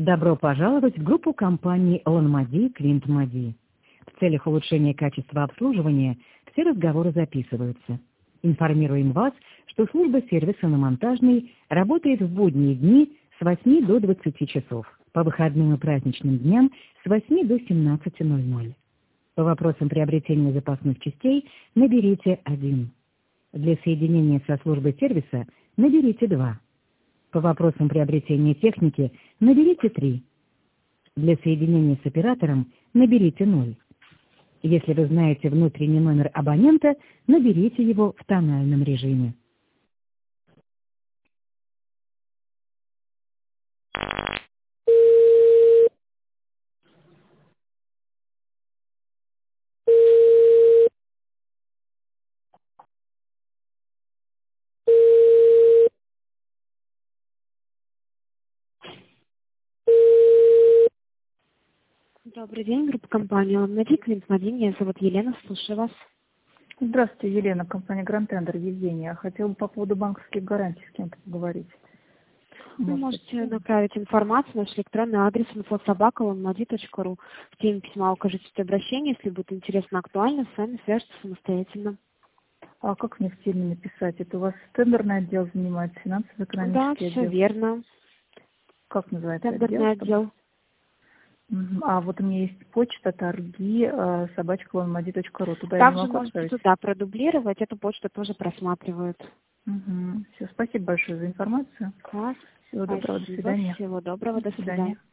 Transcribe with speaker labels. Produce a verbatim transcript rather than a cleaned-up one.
Speaker 1: Добро пожаловать в группу компаний Лонмади Квинт Мади. В целях улучшения качества обслуживания все разговоры записываются. Информируем вас, что служба сервиса на Монтажной работает в будние дни с восьми до двадцати часов, по выходным и праздничным дням с восьми до семнадцати ноль-ноль. По вопросам приобретения запасных частей наберите один. Для соединения со службой сервиса наберите два. По вопросам приобретения техники наберите три. Для соединения с оператором наберите ноль. Если вы знаете внутренний номер абонента, наберите его в тональном режиме.
Speaker 2: Добрый день, группа компании Лонмади Квинт Мади. Меня зовут Елена, слушаю вас.
Speaker 3: Здравствуйте, Елена, компания Grand Tender, Евгения. Хотела бы по поводу банковских гарантий с кем-то поговорить.
Speaker 2: Вы можете направить информацию на наш электронный адрес инфо собака лонмади точка ру. В теме письма укажите суть обращения. Если будет интересно, актуально, с вами свяжутся самостоятельно.
Speaker 3: А как мне в теме написать? Это у вас тендерный отдел занимается, финансово-экономический
Speaker 2: Да,
Speaker 3: отдел?
Speaker 2: все верно.
Speaker 3: Как называется
Speaker 2: Тендерный
Speaker 3: отдел?
Speaker 2: отдел.
Speaker 3: А вот у меня есть почта торги собачка лонмади точка ру. Туда
Speaker 2: Также
Speaker 3: я не могу
Speaker 2: можете
Speaker 3: отправить?
Speaker 2: туда продублировать, эту почту тоже просматривают.
Speaker 3: Угу. Все, спасибо большое за информацию.
Speaker 2: Класс.
Speaker 3: Всего доброго, до
Speaker 2: Спасибо.
Speaker 3: свидания.
Speaker 2: Всего доброго, до свидания.